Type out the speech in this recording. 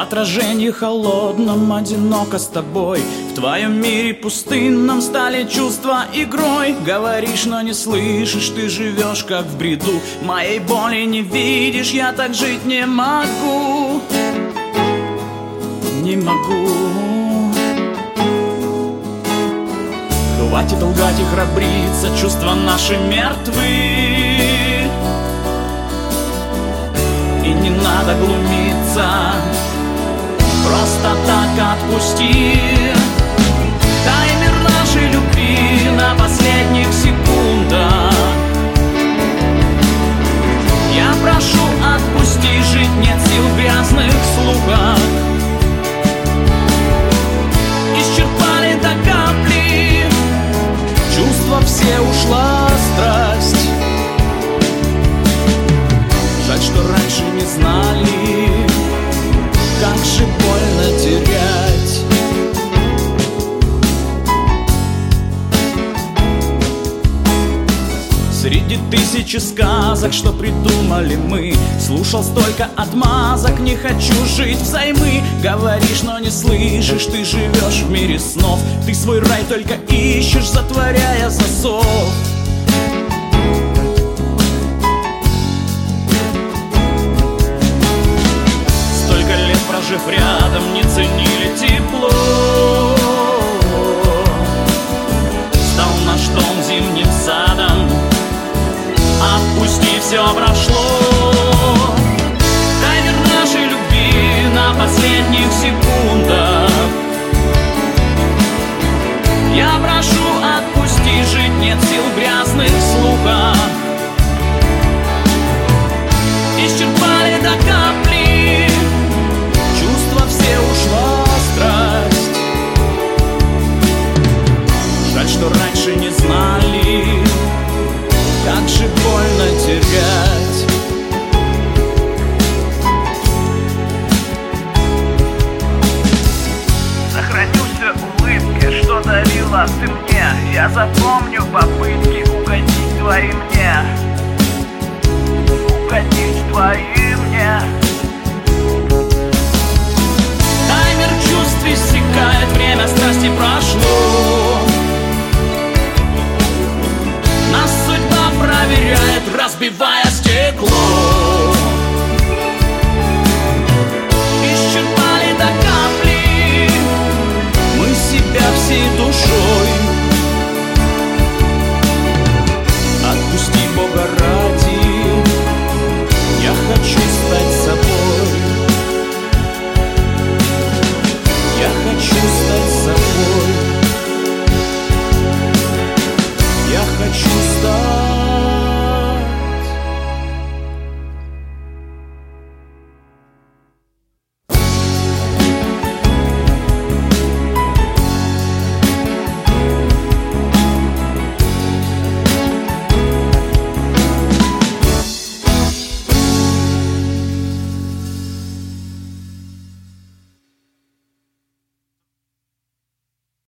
отражении холодном одиноко с тобой. В твоем мире пустынном стали чувства игрой. Говоришь, но не слышишь, ты живешь как в бреду. Моей боли не видишь, я так жить не могу. Не могу. Хватит лгать и храбриться, чувства наши мертвы. И не надо глумиться, просто так отпусти. Таймер нашей любви на последних секундах. Я прошу, отпусти, жить нет сил в грязных слугах. Исчерпали до капли, чувства все, ушла страсть. Жаль, что раньше не знали, как же больно терять. Среди тысячи сказок, что придумали мы, слушал столько отмазок, не хочу жить взаймы. Говоришь, но не слышишь, ты живешь в мире снов. Ты свой рай только ищешь, затворяя засов. Столько лет прожив рядом, не ценили тепло. Стал наш дом зимним садом. Отпусти, все прошло. Таймер нашей любви на последних секундах. Я прошу, отпусти, жить нет сил в грязных слугах. Исчерпали до капли, чувства все, ушла страсть. Жаль, что раньше не знали, как же больно терять. Сохраню все улыбки, что дарила ты мне. Я запомню попытки угодить твои мне. Угодить твои мне. Таймер чувств иссякает, время страсти прошло. Нас судьба проверяет, разбивая стекло.